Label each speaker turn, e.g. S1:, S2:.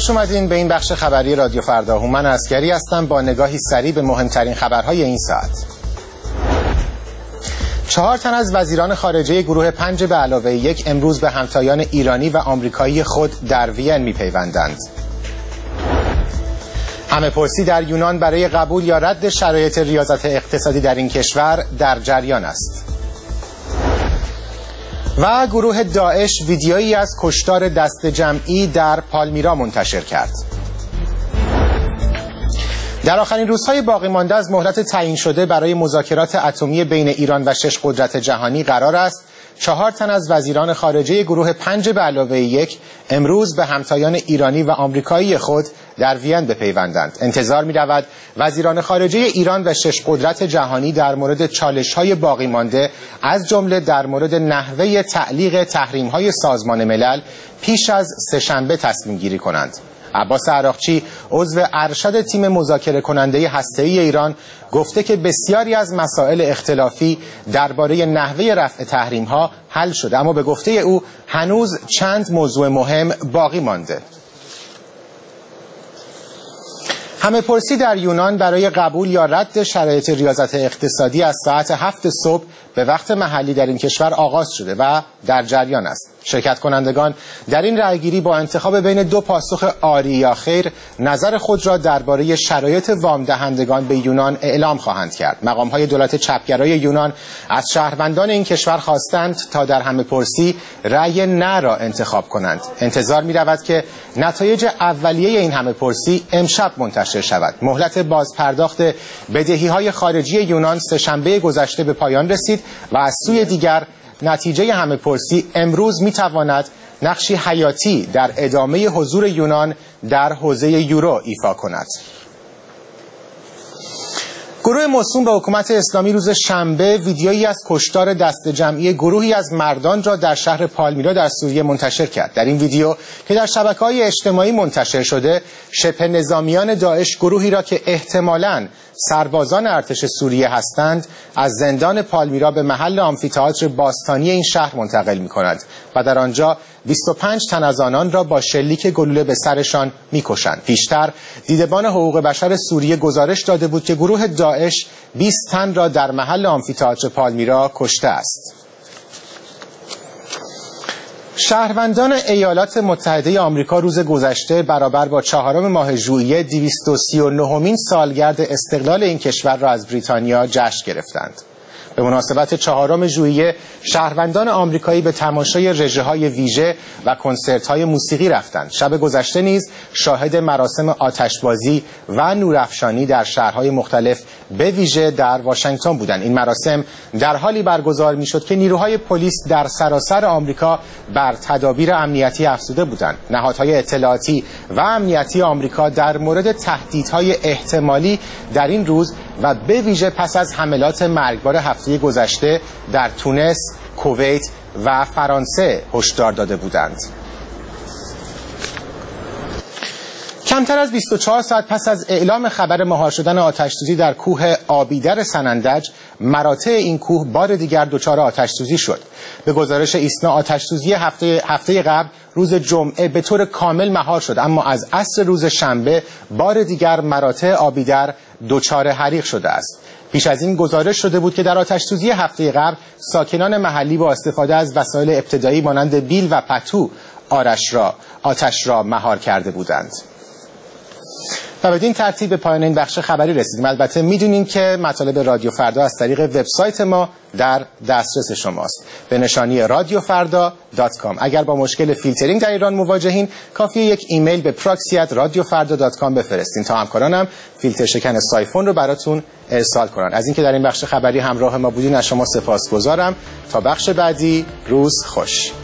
S1: خوش اومدین به این بخش خبری رادیو فردا. هومن عسکری هستم با نگاهی سریع به مهمترین خبرهای این ساعت. 4 تن از وزیران خارجه گروه 5+1 امروز به همتایان ایرانی و آمریکایی خود در وین می‌پیوندند. همه‌پرسی در یونان برای قبول یا رد شرایط ریاضت اقتصادی در این کشور در جریان است. و گروه داعش ویدیویی از کشتار دست جمعی در پالمیرا منتشر کرد. در آخرین روزهای باقی مانده از مهلت تعیین شده برای مذاکرات اتمی بین ایران و 6 قدرت جهانی قرار است 4 تن از وزیران خارجه گروه 5+1 امروز به همتایان ایرانی و آمریکایی خود در وین بپیوندند. انتظار می‌رود وزیران خارجه ایران و 6 قدرت جهانی در مورد چالش‌های باقی مانده از جمله در مورد نحوه تعلیق تحریم‌های سازمان ملل پیش از سه‌شنبه تصمیم گیری کنند. عباس عراقچی عضو ارشد تیم مذاکره کننده هسته‌ای ایران گفته که بسیاری از مسائل اختلافی درباره نحوه رفع تحریم‌ها حل شده، اما به گفته او هنوز چند موضوع مهم باقی مانده. همه‌پرسی در یونان برای قبول یا رد شرایط ریاضت اقتصادی از ساعت 7 صبح به وقت محلی در این کشور آغاز شده و در جریان است. شرکت کنندگان در این رأیگیری با انتخاب بین 2 پاسخ آری یا خیر نظر خود را درباره شرایط وام دهندگان به یونان اعلام خواهند کرد. مقام‌های دولت چپگرای یونان از شهروندان این کشور خواستند تا در همه‌پرسی رأی نه را انتخاب کنند. انتظار می‌رود که نتایج اولیه این همه‌پرسی امشب منتشر شود. مهلت بازپرداخت بدهی‌های خارجی یونان سه‌شنبه گذشته به پایان رسید و از سوی دیگر نتیجه همه‌پرسی امروز می‌تواند نقشی حیاتی در ادامه حضور یونان در حوزه یورو ایفا کند. گروه موسوم به حکومت اسلامی روز شنبه ویدیویی از کشتار دست جمعی گروهی از مردان را در شهر پالمیرا در سوریه منتشر کرد. در این ویدیو که در شبکه‌های اجتماعی منتشر شده، شبه نظامیان داعش گروهی را که احتمالاً سربازان ارتش سوریه هستند از زندان پالمیرا به محل آمفی‌تئاتر باستانی این شهر منتقل می‌کنند و در آنجا 25 تن از آنان را با شلیک گلوله به سرشان می‌کشند. پیشتر دیدبان حقوق بشر سوریه گزارش داده بود که گروه داعش 20 تن را در محل آمفی‌تئاتر پالمیرا کشته است. شهروندان ایالات متحده آمریکا روز گذشته برابر با 4 ماه ژوئیه 239مین سالگرد استقلال این کشور را از بریتانیا جشن گرفتند. به مناسبت 4 ژوئیه شهروندان آمریکایی به تماشای رژه‌های ویژه و کنسرت‌های موسیقی رفتند. شب گذشته نیز شاهد مراسم آتشبازی و نورافشانی در شهرهای مختلف به ویژه در واشنگتن بودند. این مراسم در حالی برگزار می‌شد که نیروهای پلیس در سراسر آمریکا بر تدابیر امنیتی افزوده بودند. نهادهای اطلاعاتی و امنیتی آمریکا در مورد تهدیدهای احتمالی در این روز و به ویژه پس از حملات مرگبار هفته گذشته در تونس، کویت و فرانسه هشدار داده بودند. کمتر از 24 ساعت پس از اعلام خبر مهار شدن آتش‌سوزی در کوه آبیدر سنندج، مراتع این کوه بار دیگر دچار آتش‌سوزی شد. به گزارش ایسنا آتش‌سوزی هفته قبل روز جمعه به طور کامل مهار شد، اما از عصر روز شنبه بار دیگر مراتع آبیدر دچار حریق شده است. پیش از این گزارش شده بود که در آتش‌سوزی هفته قبل ساکنان محلی با استفاده از وسایل ابتدایی مانند بیل و پتو آتش را مهار کرده بودند. و بدین ترتیب به پایان این بخش خبری رسیدیم. البته میدونیم که مطالب رادیو فردا از طریق وبسایت ما در دسترس شماست به نشانی radiofarda.com. اگر با مشکل فیلترینگ در ایران مواجهین کافیه یک ایمیل به proxy@radiofarda.com بفرستین تا همکارانم فیلتر شکن سایفون رو براتون ارسال کنن. از اینکه در این بخش خبری همراه ما بودین از شما سپاسگزارم. تا بخش بعدی روز خوش.